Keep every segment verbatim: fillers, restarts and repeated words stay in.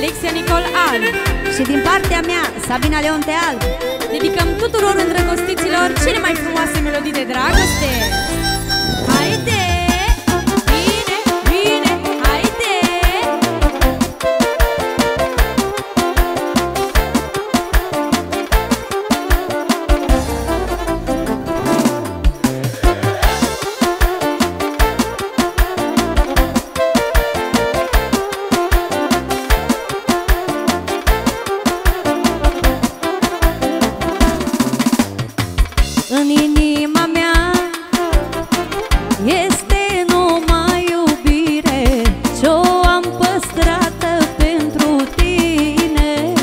Alexia Nicol Alb. Și din partea mea, Sabina Leonte Alb. Dedicăm tuturor îndrăgostiților cele mai frumoase melodii de dragoste. Haide! Bine, bine, haide! În inima mea este numai iubire, ce-o am păstrată pentru tine.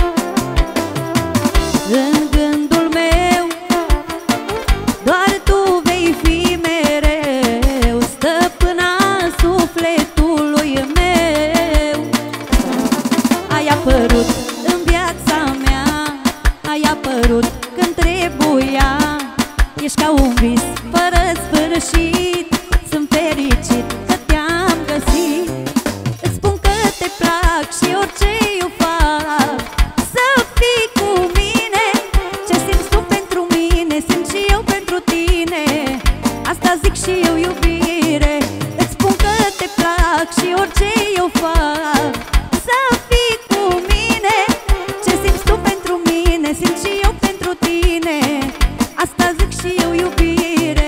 În gândul meu doar tu vei fi mereu, stăpâna sufletului meu. Ai apărut în viața mea, ai apărut când trebuia. Ești ca un vis fără sfârșit, sunt fericit că te-am găsit. Îți spun că te plac și orice eu fac, să fii cu mine. Ce simți tu pentru mine, simt și eu pentru tine. Asta zic și eu, iubire. Îți spun că te plac și orice eu fac, să fii cu mine. Ce simți tu pentru mine, simt și eu pentru tine. Asta zic și eu, iubire.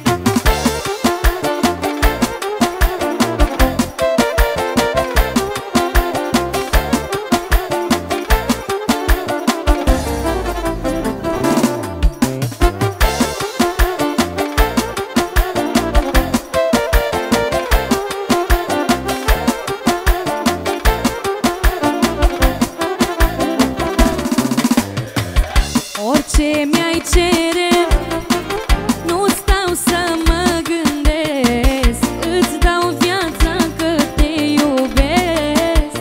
Orice mi-ai cere, nu stau să mă gândesc. Îți dau viața că te iubesc.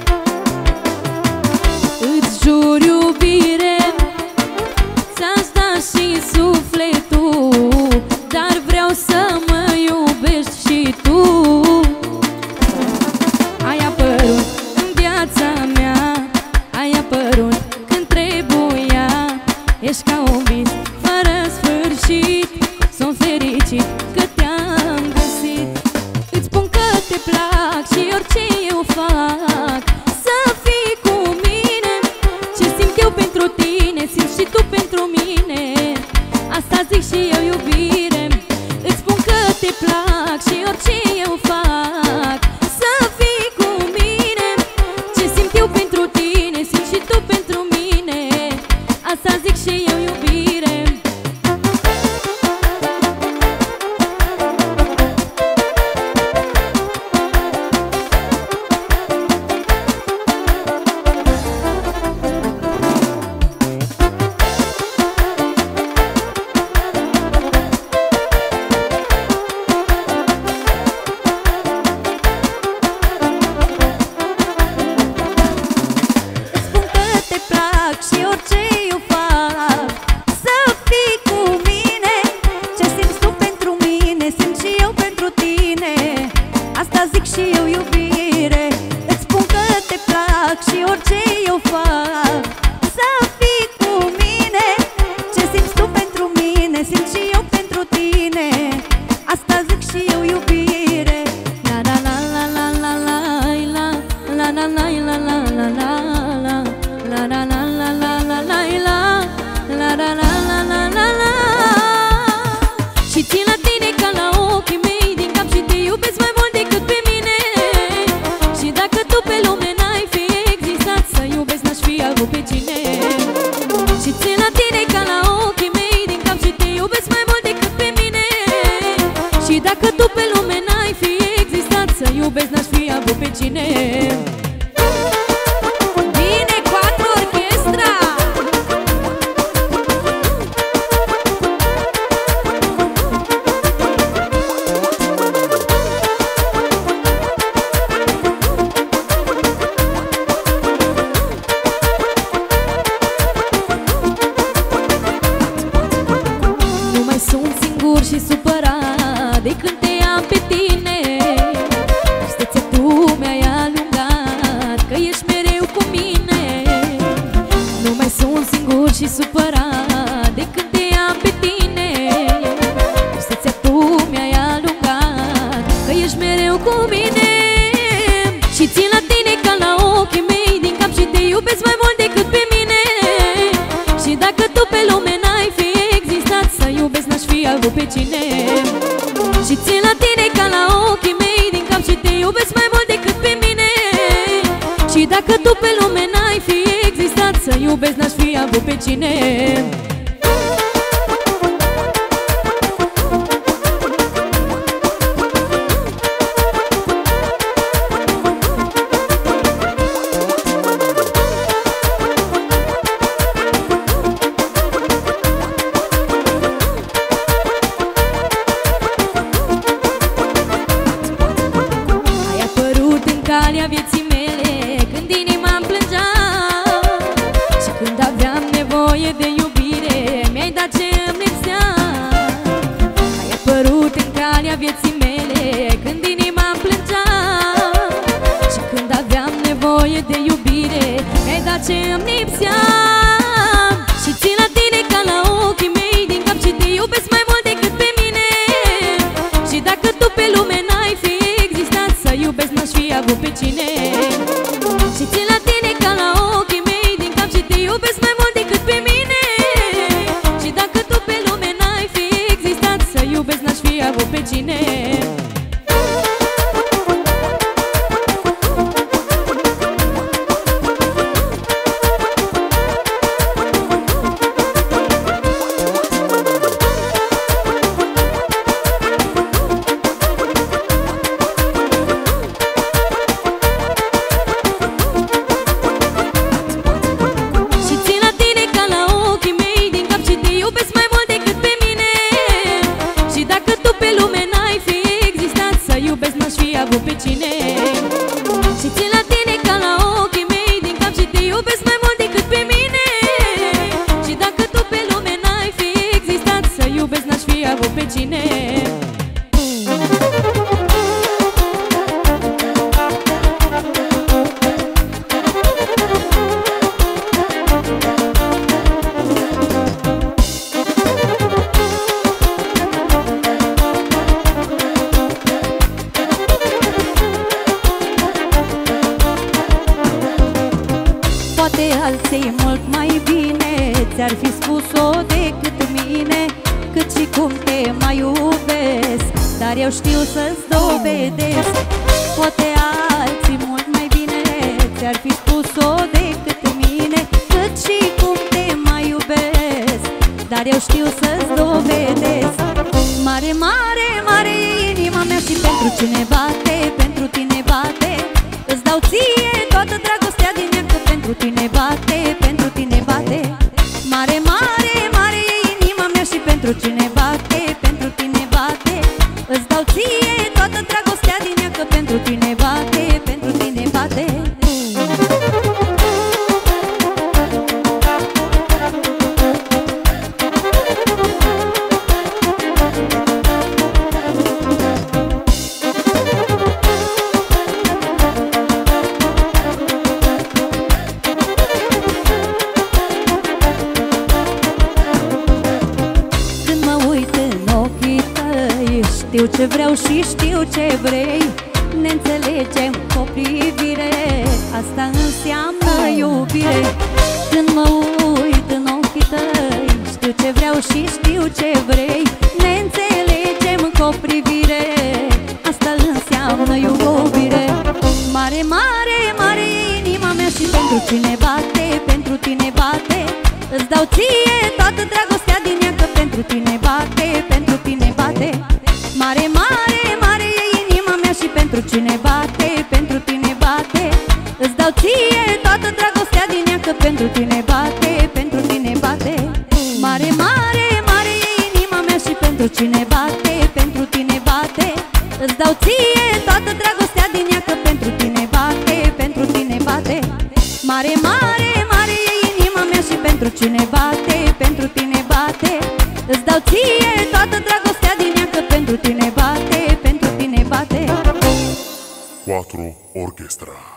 Îți jur, iubire, ți-aș da și sufletul, dar vreau să mă iubești și tu. Ai apărut în viața mea, ai apărut când trebuia. Ești ca un vis fără sfârșit, sunt fericit că te-am găsit. Îți spun că te plac și orice eu fac, să fii cu mine. Ce simt eu pentru tine, simți și tu pentru mine. Asta zic și eu, iubire. Îți spun că te plac și orice eu fac, să fii cu mine. Ce simt eu pentru tine, simți și tu pentru mine. Asta zic și eu, iubire. Îți spun că te plac și orice eu fac, să fii cu mine. Ce simți tu pentru mine, simt și eu pentru tine. Asta zic și eu, iubire. Îți spun că te plac și orice eu fac, să fii cu mine. Ce simți tu pentru mine, simt și eu pentru tine. Asta zic și eu, iubire. La la la la la la la la la la la la la la la. La la la la la la la la la la la la la la la. Și țin la tine ca la ochii mei din cap și te iubesc mai mult decât pe mine. Și dacă tu pe lume n-ai fi existat, să iubesc n-aș fi avut pe cine. Și țin la tine ca la ochii mei din cap și te iubesc mai mult decât pe mine. Și dacă tu pe lume n-ai fi existat, să iubesc n-aș fi avut pe cine. Bine, Quattro Orchestra! Nu mai sunt singur și supărat de când te am pe tine. Tristețea tu mi-ai alungat. ești mereu cu mine și țin la tine ca la ochii mei din cap și te iubesc mai mult decât pe mine. Și dacă tu pe lume n-ai fi existat, să iubesc n-aș fi avut pe cine. Și țin la tine ca la ochii mei din cap și te iubesc mai mult decât pe mine. Și dacă tu pe lume n-ai fi existat, să iubesc n-aș fi avut pe cine. Calea vieții mele, când inima-mi plângea și când aveam nevoie de iubire, mi-ai dat ce îmi lipsea. Ai apărut în calea vieții mele, când inima-mi plângea și când aveam nevoie de iubire, mi-ai dat ce îmi lipsea. Și țin la tine ca la ochii mei din cap și te iubesc mai mult decât pe mine. Și dacă tu pe lume n-ai fi existat, să iubesc n-aș fi avut pe cine. Și țin la tine ca la ochii mei din cap și te iubesc mai mult decât pe mine. Și dacă tu pe lume n-ai fi existat, să iubesc n-aș fi avut pe cine. Avut pe cine. Și țin la tine ca la ochii mei din cap și te iubesc mai mult decât pe mine. Și dacă tu pe lume n-ai fi existat, să iubesc n-aș fi avut pe cine. Poate alții mult mai bine ți-ar fi spus-o decât mine, cât și cum te mai iubesc, dar eu știu să-ți dovedesc. Poate alții mult mai bine ți-ar fi spus-o decât mine, cât și cum te mai iubesc, dar eu știu să-ți dovedesc. Mare, mare, mare e inima mea și pentru cine bate, pentru tine bate. Îți dau ție toată dragostea din ea, că pentru tine bate, pentru tine bate. Mare, mare, mare e inima mea și pentru cine bate, pentru tine bate. Îți dau ție toată dragostea din ea, că pentru tine bate, pentru tine bate. Știu ce vreau și știu ce vrei, ne înțelegem cu o privire, asta înseamnă iubire. Când mă uit în ochii tăi, știu ce vreau și știu ce vrei, ne înțelegem cu o privire, asta înseamnă iubire. Mare, mare, mare e inima mea și pentru cine bate, pentru tine bate. Îți dau ție toată dragostea din ea, că pentru tine bate, pentru tine bate. Mare, mare, mare e inima mea și pentru cine bate, pentru tine bate. Îți dau ție toată dragostea din ea, că pentru tine bate, pentru tine bate. Mare, mare, mare e inima mea și pentru cine bate, pentru tine bate. Îți dau ție toată dragostea din ea, că pentru tine bate, pentru tine bate. Mare, mare, mare e inima mea și pentru cine bate, pentru tine bate. Îți dau ție toată dragostea din ea, că pentru tine bate, pentru tine bate. Quattro Orchestra.